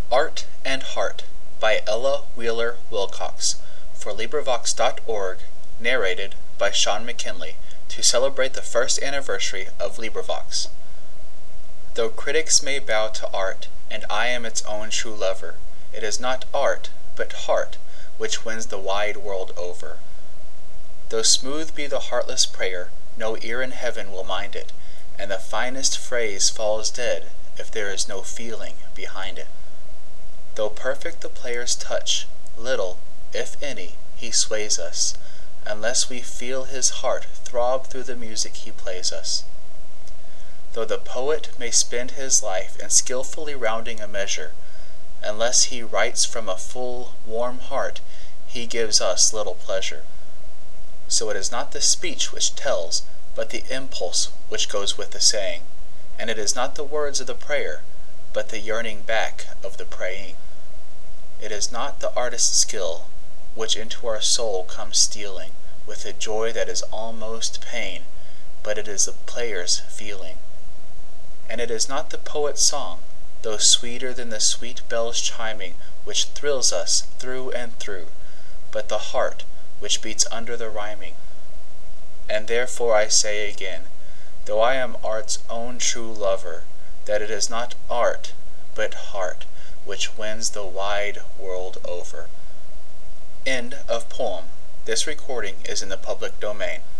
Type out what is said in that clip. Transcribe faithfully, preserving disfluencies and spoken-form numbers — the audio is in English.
Art and Heart by Ella Wheeler Wilcox for LibriVox dot org, narrated by Sean McKinley, to celebrate the first anniversary of LibriVox. Though critics may bow to art, and I am its own true lover, it is not art, but heart, which wins the wide world over. Though smooth be the heartless prayer, no ear in heaven will mind it, and the finest phrase falls dead if there is no feeling behind it. Though perfect the player's touch, little, if any, he sways us, unless we feel his heart throb through the music he plays us. Though the poet may spend his life in skillfully rounding a measure, unless he writes from a full, warm heart, he gives us little pleasure. So it is not the speech which tells, but the impulse which goes with the saying, and it is not the words of the prayer, but the yearning back of the praying. It is not the artist's skill, which into our soul comes stealing, with a joy that is almost pain, but it is the player's feeling. And it is not the poet's song, though sweeter than the sweet bells chiming, which thrills us through and through, but the heart which beats under the rhyming. And therefore I say again, though I am art's own true lover, that it is not art, but heart, which wins the wide world over. End of poem. This recording is in the public domain.